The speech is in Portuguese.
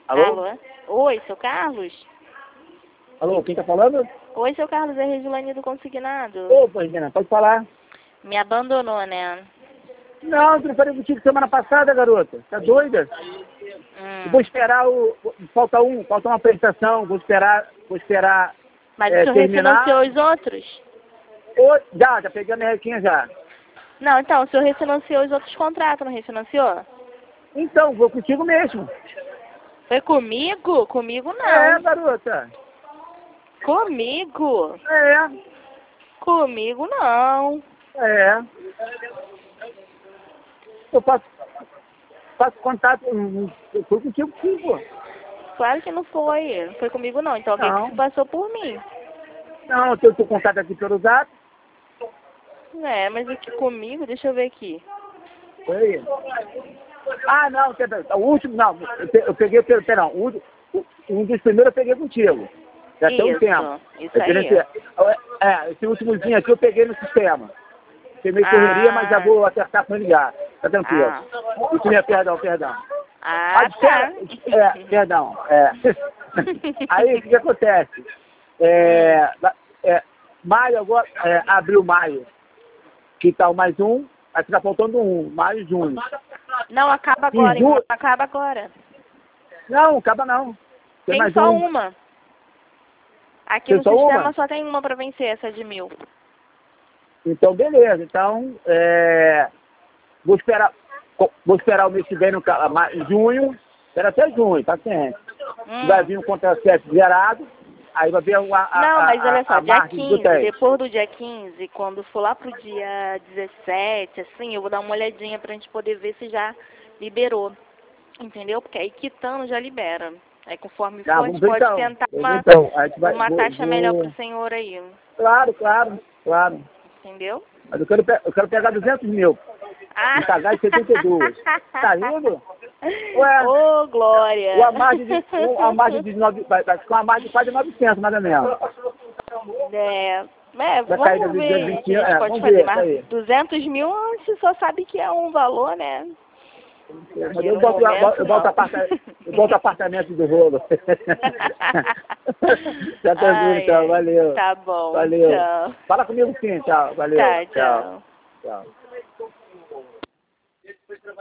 Alô? Alô? Oi, seu Carlos? Alô, quem tá falando? Oi, seu Carlos, é Regiane do Consignado. Opa, Regina, pode falar. Me abandonou, né? Não, eu falei contigo semana passada, garota. Tá doida? Eu vou esperar falta uma prestação, vou esperar Mas o senhor terminar. refinanciou os outros? Já peguei a merrequinha já. Não, então, o senhor refinanciou os outros contratos, não refinanciou? Então, vou contigo mesmo. Foi comigo? Comigo não. É, garota. Comigo? É. Comigo não. É. Eu faço contato, eu fui contigo sim, pô. Claro que não foi. Não foi comigo não. Então alguém que Não. se passou por mim. Não, eu tenho teu contato aqui pelo zap. É, mas aqui comigo, deixa eu ver aqui. Foi. Ah, não, o último, não, eu peguei, perdão, um dos primeiros eu peguei contigo. Já tem um tempo. Isso aí. Esse últimozinho aqui eu peguei no sistema. Tem meio correria, mas já vou acertar para ligar. Tá tranquilo. Isso não é perdão. Ah, tá. Perdão. Aí, o que acontece? Maio agora, abril, maio, que tal mais um, aí fica faltando maio, junho. Não, acaba agora, irmão. Acaba agora. Não, acaba não. Tem mais só um. uma. Aqui Tem no só sistema uma? só tem uma pra vencer, essa de 1000. Então, beleza. Então, vou esperar o mês que vem, em junho. Espera até junho, tá ciente. Vai vir um contra-cheque gerado, aí vai ver Não, mas olha só, dia margem do 15, tempo. depois do dia 15, quando for lá pro dia 17, assim, eu vou dar uma olhadinha pra gente poder ver se já liberou. Entendeu? Porque aí quitando já libera. Aí conforme for, a gente pode então. tentar uma taxa melhor pro senhor aí. Claro. Entendeu? Mas eu quero pegar 200 mil. Ah! E pagar em 72. Tá indo? Ué, Ô, Glória! a margem de 9, vai ficar uma margem de quase 900, mais ou menos. Vamos ver, a gente pode fazer, mas 200 mil a gente só sabe que é um valor, né? Mas eu boto apartamento do rolo. Tá tranquilo, então, valeu. Tá bom, valeu. tchau. Fala comigo sim, tchau, valeu. Tá, tchau. Tchau.